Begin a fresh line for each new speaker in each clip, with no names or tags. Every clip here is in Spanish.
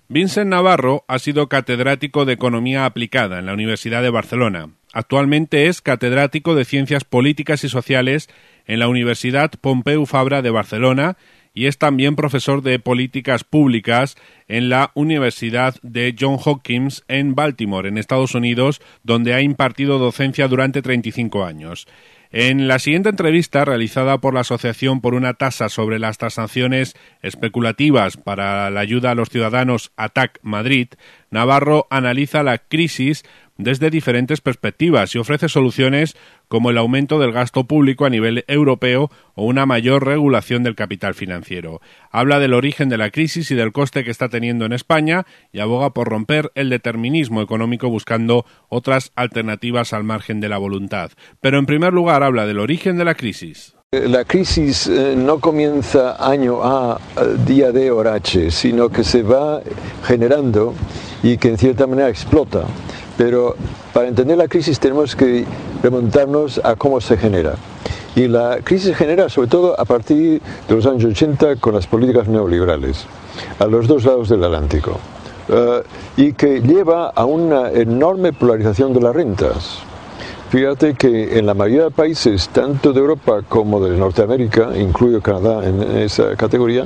Vincent Navarro ha sido catedrático de Economía Aplicada en la Universidad de Barcelona. Actualmente es catedrático de Ciencias Políticas y Sociales en la Universidad Pompeu Fabra de Barcelona y es también profesor de Políticas Públicas en la Universidad de Johns Hopkins en Baltimore, en Estados Unidos, donde ha impartido docencia durante 35 años. En la siguiente entrevista, realizada por la Asociación por una tasa sobre las transacciones especulativas para la ayuda a los ciudadanos ATAC Madrid, Navarro analiza la crisis desde diferentes perspectivas y ofrece soluciones como el aumento del gasto público a nivel europeo o una mayor regulación del capital financiero. Habla del origen de la crisis y del coste que está teniendo en España y aboga por romper el determinismo económico buscando otras alternativas al margen de la voluntad. Pero en primer lugar habla del origen de la crisis.
La crisis no comienza año A, día D, hora H, sino que se va generando y que en cierta manera explota. Pero para entender la crisis tenemos que remontarnos a cómo se genera. Y la crisis se genera sobre todo a partir de los años 80 con las políticas neoliberales, a los dos lados del Atlántico, y que lleva a una enorme polarización de las rentas. Fíjate que en la mayoría de países, tanto de Europa como de Norteamérica, incluido Canadá en esa categoría,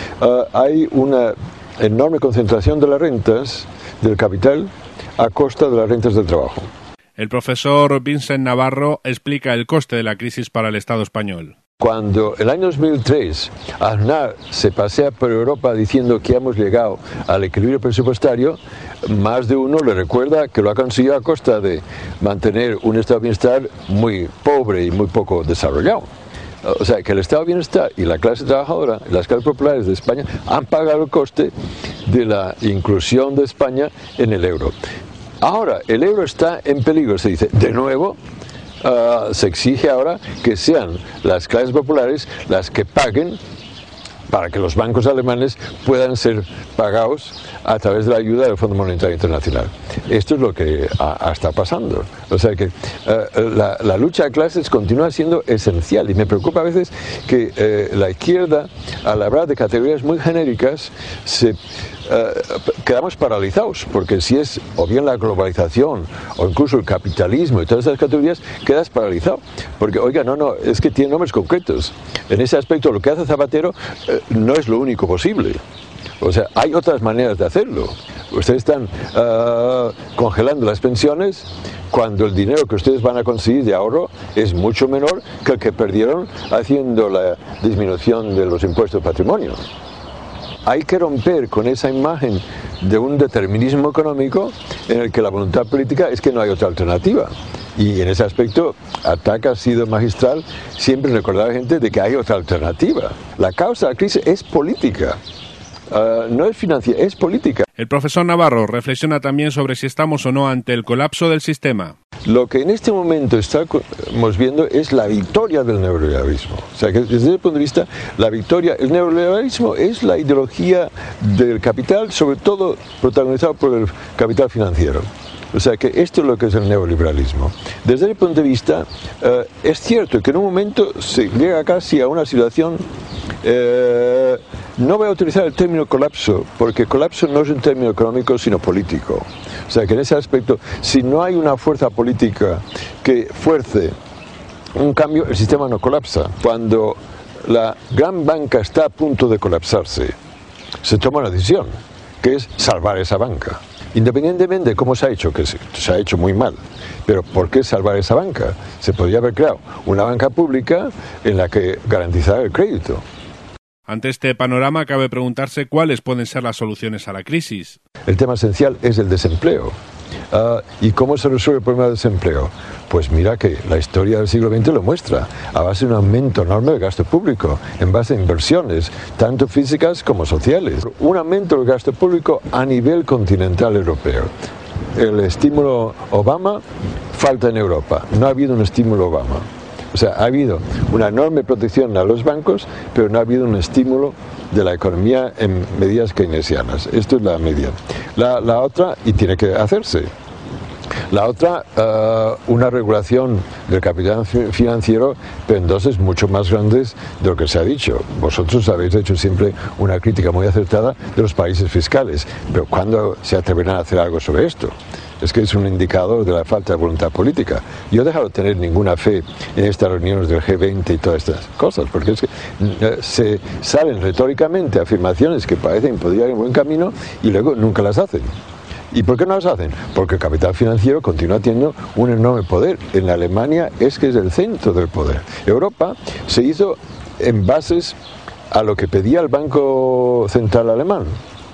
hay una enorme concentración de las rentas, del capital, a costa de las rentas del trabajo.
El profesor Vincent Navarro explica el coste de la crisis para el Estado español.
Cuando el año 2003 Aznar se pasea por Europa diciendo que hemos llegado al equilibrio presupuestario, más de uno le recuerda que lo ha conseguido a costa de mantener un estado de bienestar muy pobre y muy poco desarrollado. O sea, que el estado de bienestar y la clase trabajadora, las clases populares de España, han pagado el coste de la inclusión de España en el euro. Ahora, el euro está en peligro, se dice, de nuevo, se exige ahora que sean las clases populares las que paguen para que los bancos alemanes puedan ser pagados a través de la ayuda del Fondo Monetario Internacional. Esto es lo que está pasando. O sea que la lucha de clases continúa siendo esencial y me preocupa a veces que la izquierda, al hablar de categorías muy genéricas, quedamos paralizados, porque si es o bien la globalización o incluso el capitalismo y todas esas categorías, quedas paralizado, porque oiga, no, es que tiene nombres concretos. En ese aspecto lo que hace Zapatero no es lo único posible. O sea, hay otras maneras de hacerlo. Ustedes están congelando las pensiones cuando el dinero que ustedes van a conseguir de ahorro es mucho menor que el que perdieron haciendo la disminución de los impuestos de patrimonio. Hay que romper con esa imagen de un determinismo económico en el que la voluntad política es que no hay otra alternativa. Y en ese aspecto, ATAC ha sido magistral siempre recordar a la gente de que hay otra alternativa. La causa de la crisis es política. No es financiera, es política.
El profesor Navarro reflexiona también sobre si estamos o no ante el colapso del sistema.
Lo que en este momento estamos viendo es la victoria del neoliberalismo. O sea, que desde el punto de vista, el neoliberalismo es la ideología del capital, sobre todo protagonizado por el capital financiero. O sea, que esto es lo que es el neoliberalismo. Desde el punto de vista, es cierto que en un momento se llega casi a una situación... no voy a utilizar el término colapso, porque colapso no es un término económico, sino político. O sea, que en ese aspecto, si no hay una fuerza política que fuerce un cambio, el sistema no colapsa. Cuando la gran banca está a punto de colapsarse, se toma una decisión, que es salvar esa banca. Independientemente de cómo se ha hecho, que se ha hecho muy mal. Pero ¿por qué salvar esa banca? Se podría haber creado una banca pública en la que garantizar el crédito.
Ante este panorama cabe preguntarse cuáles pueden ser las soluciones a la crisis.
El tema esencial es el desempleo. ¿Y cómo se resuelve el problema del desempleo? Pues mira que la historia del siglo XX lo muestra, a base de un aumento enorme del gasto público, en base a inversiones, tanto físicas como sociales. Un aumento del gasto público a nivel continental europeo. El estímulo Obama falta en Europa, no ha habido un estímulo Obama. O sea, ha habido una enorme protección a los bancos, pero no ha habido un estímulo de la economía en medidas keynesianas. Esto es la media. La otra, y tiene que hacerse, La otra, una regulación del capital financiero, pero en dosis mucho más grandes de lo que se ha dicho. Vosotros habéis hecho siempre una crítica muy acertada de los países fiscales, pero ¿cuándo se atreverán a hacer algo sobre esto? Es que es un indicador de la falta de voluntad política. Yo he dejado de tener ninguna fe en estas reuniones del G20 y todas estas cosas, porque es que se salen retóricamente afirmaciones que parecen podría ir en buen camino y luego nunca las hacen. ¿Y por qué no las hacen? Porque el capital financiero continúa teniendo un enorme poder. En Alemania es que es el centro del poder. Europa se hizo en bases a lo que pedía el Banco Central Alemán.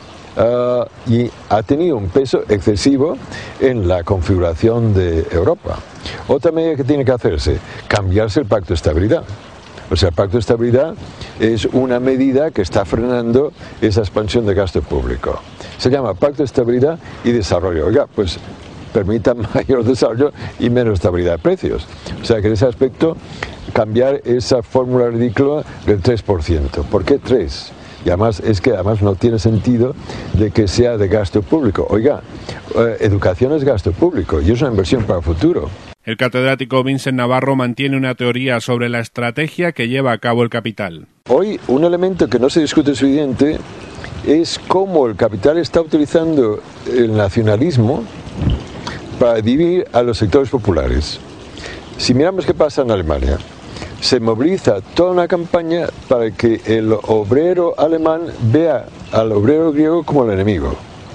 Y ha tenido un peso excesivo en la configuración de Europa. Otra medida que tiene que hacerse, cambiarse el Pacto de Estabilidad. O sea, el Pacto de Estabilidad es una medida que está frenando esa expansión de gasto público. Se llama Pacto de Estabilidad y Desarrollo. Oiga, pues permita mayor desarrollo y menos estabilidad de precios. O sea, que en ese aspecto cambiar esa fórmula ridícula del 3%. ¿Por qué 3%? Y además es que no tiene sentido de que sea de gasto público. Oiga, educación es gasto público y es una inversión para el futuro.
El catedrático Vincent Navarro mantiene una teoría sobre la estrategia que lleva a cabo el capital.
Hoy un elemento que no se discute suficiente es cómo el capital está utilizando el nacionalismo para dividir a los sectores populares. Si miramos qué pasa en Alemania, se moviliza toda una campaña para que el obrero alemán vea al obrero griego como el enemigo.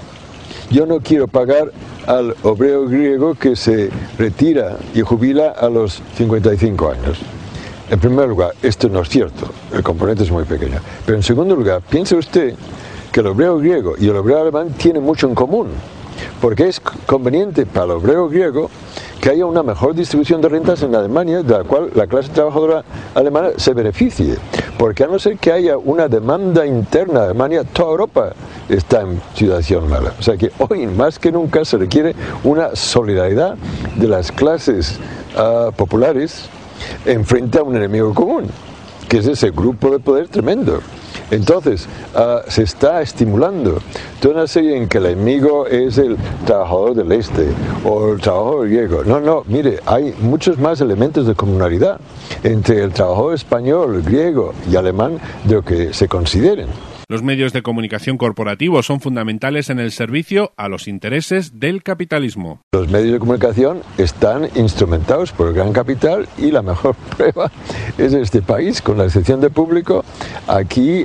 Yo no quiero pagar al obrero griego que se retira y jubila a los 55 años. En primer lugar, esto no es cierto, el componente es muy pequeño. Pero en segundo lugar, piense usted que el obrero griego y el obrero alemán tienen mucho en común, porque es conveniente para el obrero griego que haya una mejor distribución de rentas en Alemania, de la cual la clase trabajadora alemana se beneficie. Porque a no ser que haya una demanda interna de Alemania, toda Europa está en situación mala. O sea que hoy más que nunca se requiere una solidaridad de las clases populares en frente a un enemigo común, que es ese grupo de poder tremendo. Entonces, se está estimulando toda una serie en que el enemigo es el trabajador del este o el trabajador griego. No, mire, hay muchos más elementos de comunalidad entre el trabajador español, griego y alemán de lo que se consideren.
Los medios de comunicación corporativos son fundamentales en el servicio a los intereses del capitalismo.
Los medios de comunicación están instrumentados por el gran capital y la mejor prueba es este país, con la excepción de Público. Aquí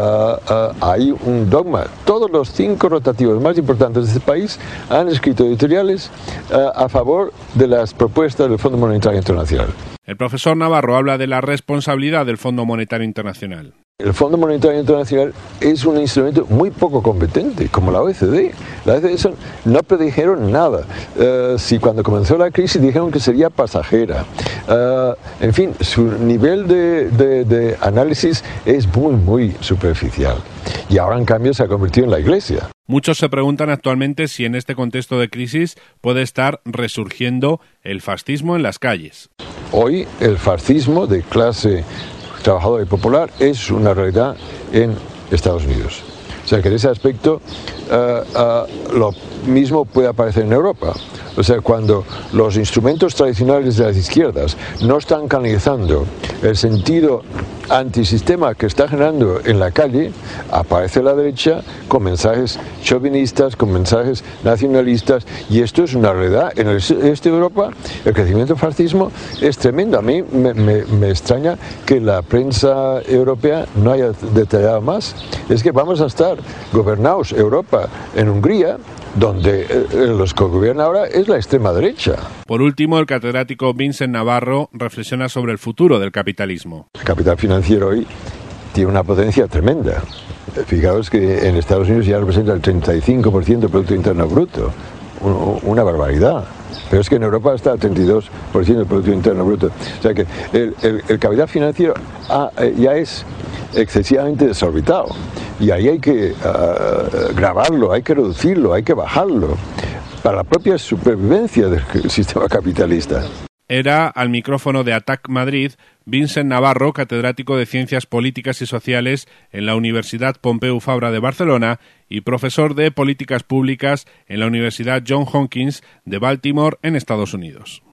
hay un dogma. Todos los 5 rotativos más importantes de este país han escrito editoriales a favor de las propuestas del Fondo Monetario Internacional.
El profesor Navarro habla de la responsabilidad del Fondo Monetario Internacional.
El Fondo Monetario Internacional es un instrumento muy poco competente, como la OECD. La OECD no predijeron nada. Si cuando comenzó la crisis dijeron que sería pasajera. En fin, su nivel de análisis es muy superficial. Y ahora, en cambio, se ha convertido en la Iglesia.
Muchos se preguntan actualmente si en este contexto de crisis puede estar resurgiendo el fascismo en las calles.
Hoy el fascismo de clase trabajadora y popular es una realidad en Estados Unidos. O sea que en ese aspecto lo mismo puede aparecer en Europa. O sea, cuando los instrumentos tradicionales de las izquierdas no están canalizando el sentido antisistema que está generando en la calle, aparece la derecha con mensajes chauvinistas, con mensajes nacionalistas, y esto es una realidad. En el este de Europa el crecimiento del fascismo es tremendo. A mí me extraña que la prensa europea no haya detallado más. Es que vamos a estar gobernados Europa en Hungría, donde los que gobiernan ahora es la extrema derecha.
Por último, el catedrático Vincent Navarro reflexiona sobre el futuro del capitalismo.
El capital financiero hoy tiene una potencia tremenda. Fijaos que en Estados Unidos ya representa el 35% del Producto Interno Bruto. Una barbaridad. Pero es que en Europa está el 32% del Producto Interno Bruto. O sea que el capital financiero ya es excesivamente desorbitado. Y ahí hay que grabarlo, hay que reducirlo, hay que bajarlo para la propia supervivencia del sistema capitalista.
Era, al micrófono de ATAC Madrid, Vincent Navarro, catedrático de Ciencias Políticas y Sociales en la Universidad Pompeu Fabra de Barcelona y profesor de Políticas Públicas en la Universidad Johns Hopkins de Baltimore, en Estados Unidos.